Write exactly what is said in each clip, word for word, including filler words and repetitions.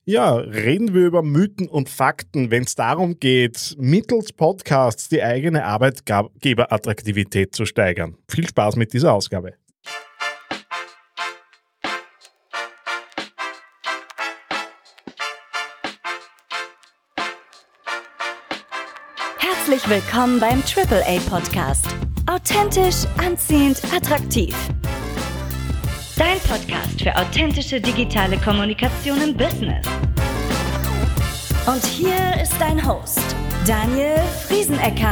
Ja, reden wir über Mythen und Fakten, wenn es darum geht, mittels Podcasts die eigene Arbeitgeberattraktivität zu steigern. Viel Spaß mit dieser Ausgabe. Herzlich willkommen beim Triple A Podcast. Authentisch, anziehend, attraktiv. Dein Podcast für authentische digitale Kommunikation im Business. Und hier ist dein Host, Daniel Friesenecker.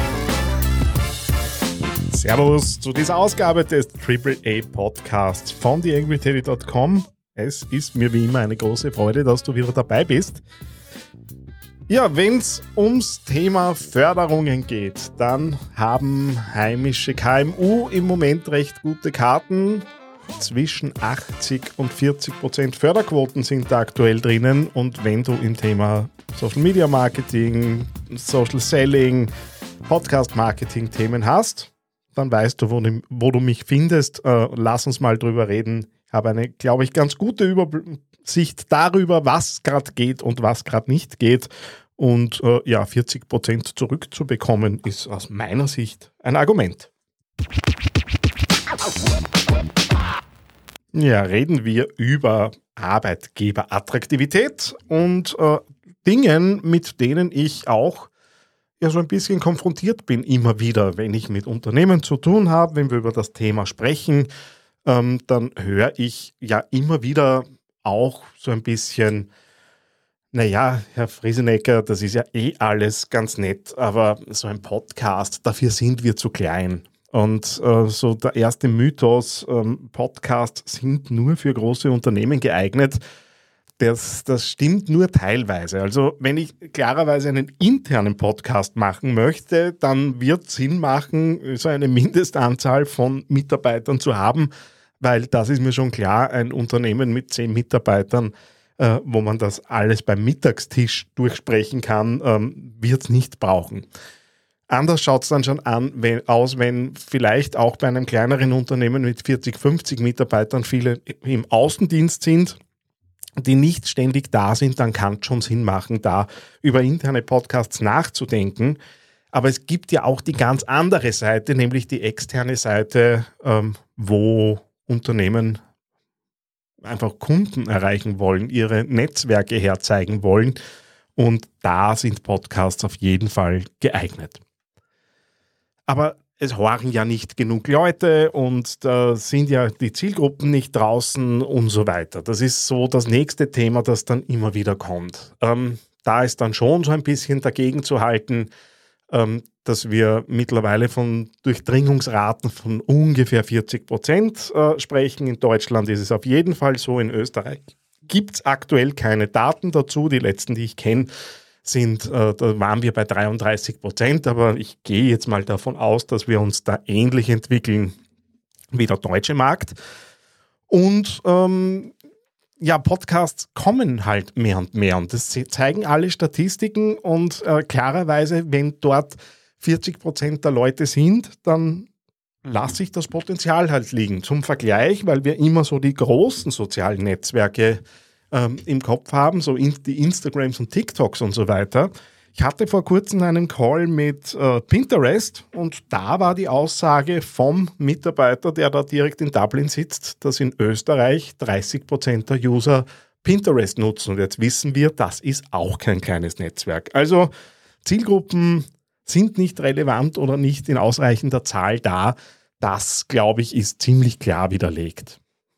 Servus zu dieser Ausgabe des Triple A Podcasts von the angry teddy dot com. Es ist mir wie immer eine große Freude, dass du wieder dabei bist. Ja, wenn es ums Thema Förderungen geht, dann haben heimische K M U im Moment recht gute Karten. Zwischen achtzig und vierzig Prozent Förderquoten sind da aktuell drinnen. Und wenn du im Thema Social Media Marketing, Social Selling, Podcast Marketing Themen hast, dann weißt du, wo, wo du mich findest. Äh, lass uns mal drüber reden. Ich habe eine, glaube ich, ganz gute Übersicht darüber, was gerade geht und was gerade nicht geht. Und äh, ja, vierzig Prozent zurückzubekommen, ist aus meiner Sicht ein Argument. Ja, reden wir über Arbeitgeberattraktivität und äh, Dingen, mit denen ich auch ja so ein bisschen konfrontiert bin, immer wieder, wenn ich mit Unternehmen zu tun habe, wenn wir über das Thema sprechen, ähm, dann höre ich ja immer wieder auch so ein bisschen, naja, Herr Friesenecker, das ist ja eh alles ganz nett, aber so ein Podcast, dafür sind wir zu klein. Und äh, so der erste Mythos, ähm, Podcasts sind nur für große Unternehmen geeignet, das, das stimmt nur teilweise. Also wenn ich klarerweise einen internen Podcast machen möchte, dann wird es Sinn machen, so eine Mindestanzahl von Mitarbeitern zu haben, weil das ist mir schon klar, ein Unternehmen mit zehn Mitarbeitern, äh, wo man das alles beim Mittagstisch durchsprechen kann, ähm, wird es nicht brauchen. Anders schaut es dann schon an, wenn, aus, wenn vielleicht auch bei einem kleineren Unternehmen mit vierzig, fünfzig Mitarbeitern viele im Außendienst sind, die nicht ständig da sind, dann kann es schon Sinn machen, da über interne Podcasts nachzudenken. Aber es gibt ja auch die ganz andere Seite, nämlich die externe Seite, ähm, wo Unternehmen einfach Kunden erreichen wollen, ihre Netzwerke herzeigen wollen. Und da sind Podcasts auf jeden Fall geeignet. Aber es horchen ja nicht genug Leute und da sind ja die Zielgruppen nicht draußen und so weiter. Das ist so das nächste Thema, das dann immer wieder kommt. Ähm, da ist dann schon so ein bisschen dagegen zu halten, ähm, dass wir mittlerweile von Durchdringungsraten von ungefähr vierzig Prozent äh, sprechen. In Deutschland ist es auf jeden Fall so, in Österreich gibt es aktuell keine Daten dazu. Die letzten, die ich kenne, sind, äh, da waren wir bei dreiunddreißig Prozent, aber ich gehe jetzt mal davon aus, dass wir uns da ähnlich entwickeln wie der deutsche Markt. Und ähm, ja, Podcasts kommen halt mehr und mehr und das zeigen alle Statistiken und äh, klarerweise, wenn dort vierzig Prozent der Leute sind, dann lasse ich das Potenzial halt liegen. Zum Vergleich, weil wir immer so die großen sozialen Netzwerke ähm, im Kopf haben, so in, die Instagrams und TikToks und so weiter. Ich hatte vor kurzem einen Call mit äh, Pinterest und da war die Aussage vom Mitarbeiter, der da direkt in Dublin sitzt, dass in Österreich dreißig Prozent der User Pinterest nutzen. Und jetzt wissen wir, das ist auch kein kleines Netzwerk. Also Zielgruppen sind nicht relevant oder nicht in ausreichender Zahl da. Das, glaube ich, ist ziemlich klar widerlegt.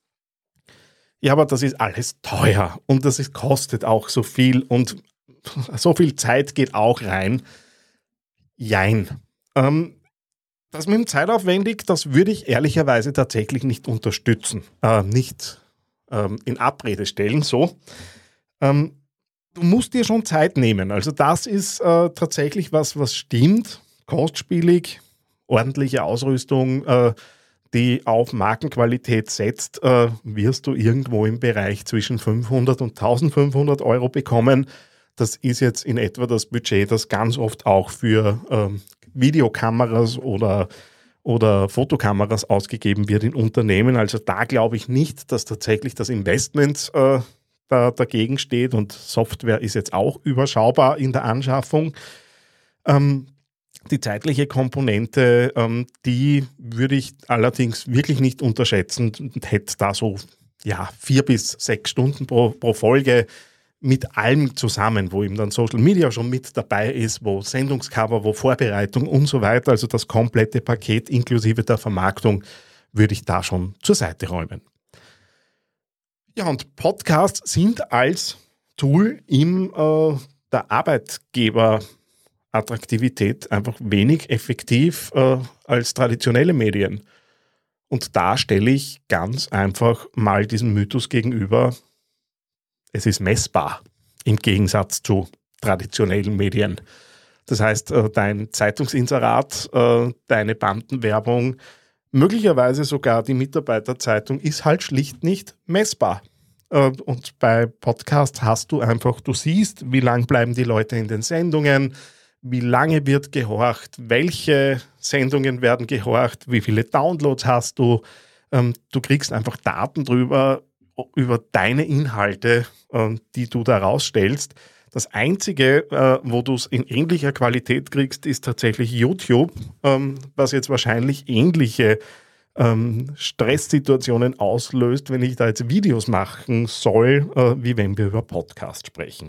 Ja, aber das ist alles teuer und das ist, kostet auch so viel und so viel Zeit geht auch rein. Jein. Ähm, das mit dem Zeitaufwendig, das würde ich ehrlicherweise tatsächlich nicht unterstützen, äh, nicht ähm, in Abrede stellen, so. Ähm, du musst dir schon Zeit nehmen. Also das ist äh, tatsächlich was, was stimmt. Kostspielig, ordentliche Ausrüstung, äh, die auf Markenqualität setzt, äh, wirst du irgendwo im Bereich zwischen fünfhundert und eintausendfünfhundert Euro bekommen. Das ist jetzt in etwa das Budget, das ganz oft auch für ähm, Videokameras oder, oder Fotokameras ausgegeben wird in Unternehmen. Also da glaube ich nicht, dass tatsächlich das Investment äh, da dagegen steht und Software ist jetzt auch überschaubar in der Anschaffung. Ähm, die zeitliche Komponente, ähm, die würde ich allerdings wirklich nicht unterschätzen und hätte da so ja, vier bis sechs Stunden pro, pro Folge mit allem zusammen, wo eben dann Social Media schon mit dabei ist, wo Sendungscover, wo Vorbereitung und so weiter, also das komplette Paket inklusive der Vermarktung, würde ich da schon zur Seite räumen. Ja, und Podcasts sind als Tool in äh, der Arbeitgeberattraktivität einfach wenig effektiv äh, als traditionelle Medien. Und da stelle ich ganz einfach mal diesen Mythos gegenüber, es ist messbar im Gegensatz zu traditionellen Medien. Das heißt, dein Zeitungsinserat, deine Bandenwerbung, möglicherweise sogar die Mitarbeiterzeitung ist halt schlicht nicht messbar. Und bei Podcasts hast du einfach, du siehst, wie lang bleiben die Leute in den Sendungen, wie lange wird gehorcht, welche Sendungen werden gehorcht, wie viele Downloads hast du. Du kriegst einfach Daten drüber, über deine Inhalte, äh, die du da rausstellst. Das Einzige, äh, wo du es in ähnlicher Qualität kriegst, ist tatsächlich YouTube, ähm, was jetzt wahrscheinlich ähnliche ähm, Stresssituationen auslöst, wenn ich da jetzt Videos machen soll, äh, wie wenn wir über Podcast sprechen.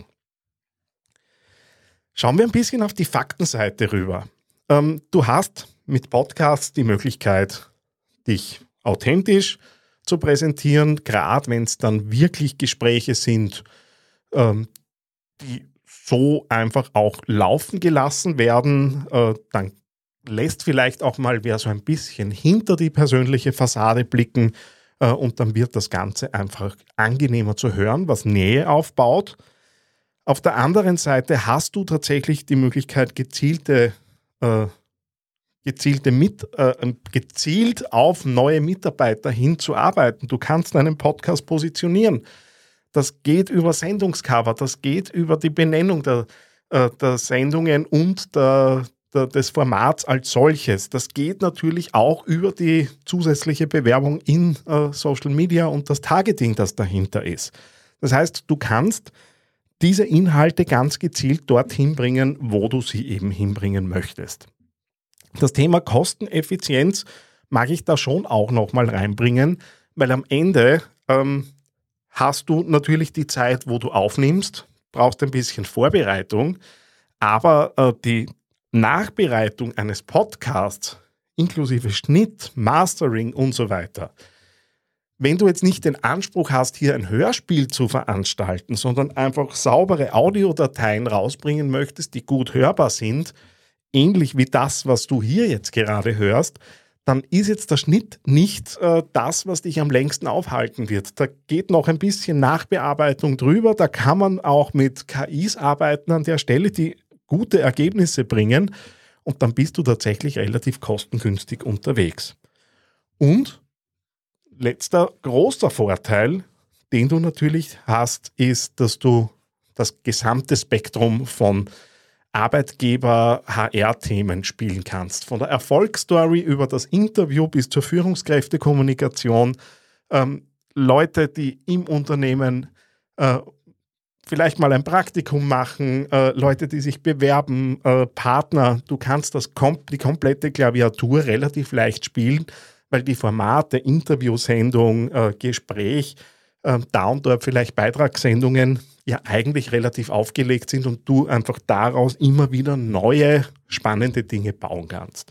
Schauen wir ein bisschen auf die Faktenseite rüber. Ähm, du hast mit Podcasts die Möglichkeit, dich authentisch zu präsentieren, gerade wenn es dann wirklich Gespräche sind, ähm, die so einfach auch laufen gelassen werden, äh, dann lässt vielleicht auch mal wer so ein bisschen hinter die persönliche Fassade blicken äh, und dann wird das Ganze einfach angenehmer zu hören, was Nähe aufbaut. Auf der anderen Seite hast du tatsächlich die Möglichkeit, gezielte äh, Gezielte mit, äh, gezielt auf neue Mitarbeiter hinzuarbeiten. Du kannst deinen Podcast positionieren. Das geht über Sendungscover, das geht über die Benennung der, äh, der Sendungen und der, der, des Formats als solches. Das geht natürlich auch über die zusätzliche Bewerbung in äh, Social Media und das Targeting, das dahinter ist. Das heißt, du kannst diese Inhalte ganz gezielt dorthin bringen, wo du sie eben hinbringen möchtest. Das Thema Kosteneffizienz mag ich da schon auch nochmal reinbringen, weil am Ende ähm, hast du natürlich die Zeit, wo du aufnimmst, brauchst ein bisschen Vorbereitung, aber äh, die Nachbereitung eines Podcasts inklusive Schnitt, Mastering und so weiter, wenn du jetzt nicht den Anspruch hast, hier ein Hörspiel zu veranstalten, sondern einfach saubere Audiodateien rausbringen möchtest, die gut hörbar sind, ähnlich wie das, was du hier jetzt gerade hörst, dann ist jetzt der Schnitt nicht äh, das, was dich am längsten aufhalten wird. Da geht noch ein bisschen Nachbearbeitung drüber, da kann man auch mit K Is arbeiten an der Stelle, die gute Ergebnisse bringen und dann bist du tatsächlich relativ kostengünstig unterwegs. Und letzter großer Vorteil, den du natürlich hast, ist, dass du das gesamte Spektrum von Arbeitgeber-H R-Themen spielen kannst. Von der Erfolgsstory über das Interview bis zur Führungskräftekommunikation. Ähm, Leute, die im Unternehmen äh, vielleicht mal ein Praktikum machen, äh, Leute, die sich bewerben, äh, Partner. Du kannst das kom- die komplette Klaviatur relativ leicht spielen, weil die Formate, Interviewsendung, äh, Gespräch, äh, da und dort vielleicht Beitragssendungen ja eigentlich relativ aufgelegt sind und du einfach daraus immer wieder neue, spannende Dinge bauen kannst.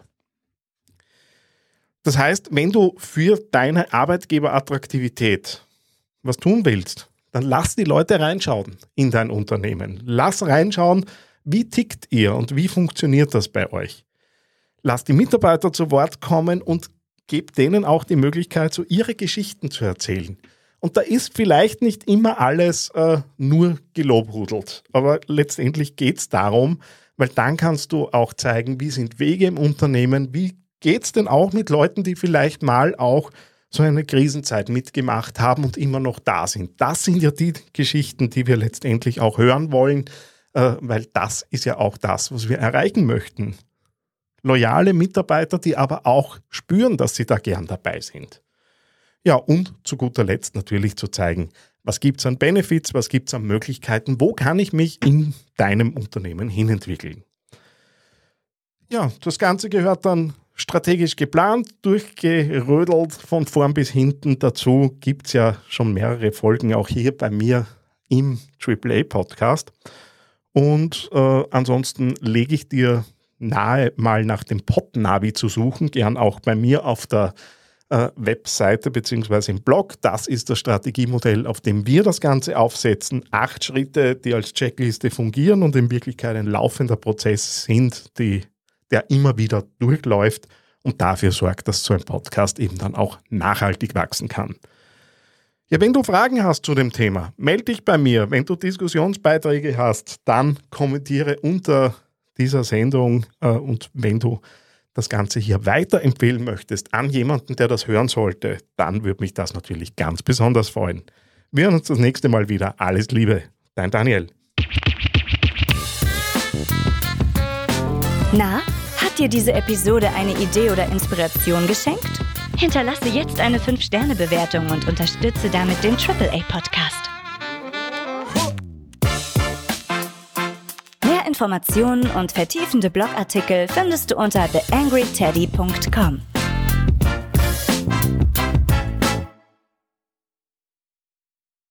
Das heißt, wenn du für deine Arbeitgeberattraktivität was tun willst, dann lass die Leute reinschauen in dein Unternehmen. Lass reinschauen, wie tickt ihr und wie funktioniert das bei euch. Lass die Mitarbeiter zu Wort kommen und gib denen auch die Möglichkeit, so ihre Geschichten zu erzählen. Und da ist vielleicht nicht immer alles äh, nur gelobhudelt, aber letztendlich geht es darum, weil dann kannst du auch zeigen, wie sind Wege im Unternehmen, wie geht es denn auch mit Leuten, die vielleicht mal auch so eine Krisenzeit mitgemacht haben und immer noch da sind. Das sind ja die Geschichten, die wir letztendlich auch hören wollen, äh, weil das ist ja auch das, was wir erreichen möchten. Loyale Mitarbeiter, die aber auch spüren, dass sie da gern dabei sind. Ja, und zu guter Letzt natürlich zu zeigen, Was gibt es an Benefits, was gibt es an Möglichkeiten, wo kann ich mich in deinem Unternehmen hinentwickeln? Ja, das Ganze gehört dann strategisch geplant, durchgerödelt von vorn bis hinten. Dazu gibt es ja schon mehrere Folgen auch hier bei mir im Triple A Podcast. Und äh, ansonsten lege ich dir nahe, mal nach dem Podnavi zu suchen, gern auch bei mir auf der äh, Webseite bzw. im Blog. Das ist das Strategiemodell, auf dem wir das Ganze aufsetzen. Acht Schritte, die als Checkliste fungieren und in Wirklichkeit ein laufender Prozess sind, die, der immer wieder durchläuft und dafür sorgt, dass so ein Podcast eben dann auch nachhaltig wachsen kann. Ja, wenn du Fragen hast zu dem Thema, melde dich bei mir. Wenn du Diskussionsbeiträge hast, dann kommentiere unter dieser Sendung äh, und wenn du das Ganze hier weiterempfehlen möchtest an jemanden, der das hören sollte, dann würde mich das natürlich ganz besonders freuen. Wir hören uns das nächste Mal wieder. Alles Liebe, dein Daniel. Na, hat dir diese Episode eine Idee oder Inspiration geschenkt? Hinterlasse jetzt eine fünf Sterne Bewertung und unterstütze damit den Triple A Podcast. Mehr Informationen und vertiefende Blogartikel findest du unter the angry teddy dot com.